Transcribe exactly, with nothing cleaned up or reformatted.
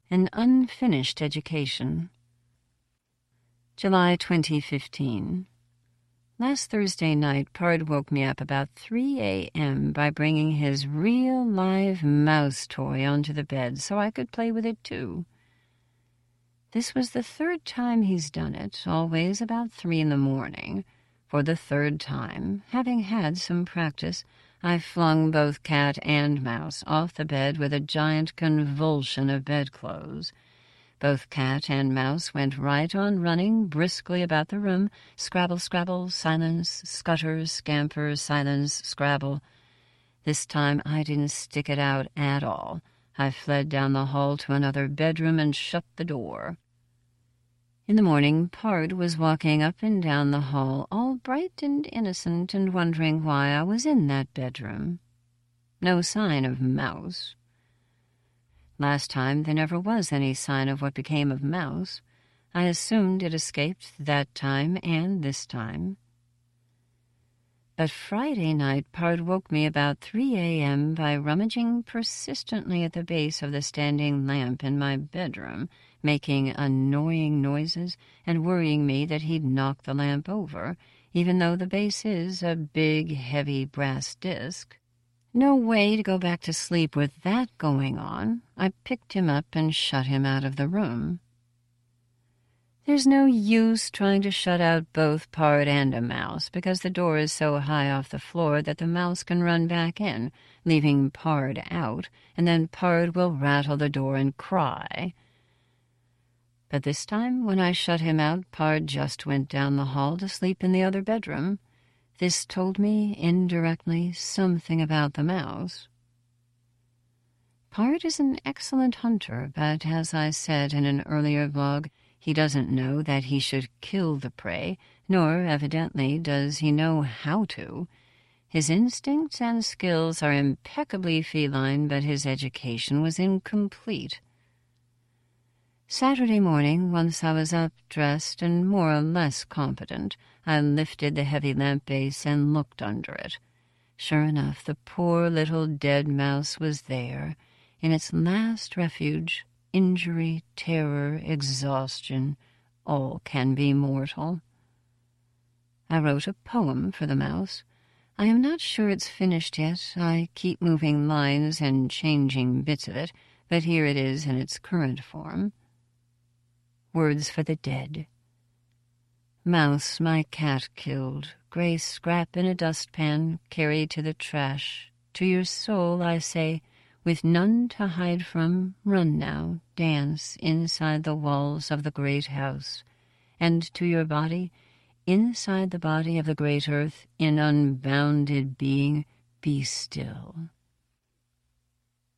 An Unfinished Education. July twenty fifteen. Last Thursday night, Pard woke me up about three a.m. by bringing his real live mouse toy onto the bed so I could play with it too. This was the third time he's done it, always about three in the morning. For the third time, having had some practice, I flung both cat and mouse off the bed with a giant convulsion of bedclothes. Both cat and mouse went right on running briskly about the room, scrabble, scrabble, silence, scutter, scamper, silence, scrabble. This time I didn't stick it out at all. I fled down the hall to another bedroom and shut the door. In the morning, Pard was walking up and down the hall, all bright and innocent, and wondering why I was in that bedroom. No sign of Mouse. Last time there never was any sign of what became of Mouse. I assumed it escaped that time and this time. But Friday night, Pard woke me about three a.m. by rummaging persistently at the base of the standing lamp in my bedroom, making annoying noises and worrying me that he'd knock the lamp over, even though the base is a big, heavy brass disc. No way to go back to sleep with that going on. I picked him up and shut him out of the room. There's no use trying to shut out both Pard and a mouse, because the door is so high off the floor that the mouse can run back in, leaving Pard out, and then Pard will rattle the door and cry. But this time, when I shut him out, Pard just went down the hall to sleep in the other bedroom. This told me, indirectly, something about the mouse. Pard is an excellent hunter, but as I said in an earlier vlog, he doesn't know that he should kill the prey, nor, evidently, does he know how to. His instincts and skills are impeccably feline, but his education was incomplete. Saturday morning, once I was up, dressed, and more or less competent, I lifted the heavy lamp base and looked under it. Sure enough, the poor little dead mouse was there, in its last refuge. Injury, terror, exhaustion, all can be mortal. I wrote a poem for the mouse. I am not sure it's finished yet. I keep moving lines and changing bits of it, but here it is in its current form. Words for the dead. Mouse my cat killed, gray scrap in a dustpan, carried to the trash. To your soul I say, with none to hide from, run now, dance inside the walls of the great house. And to your body, inside the body of the great earth, in unbounded being, be still.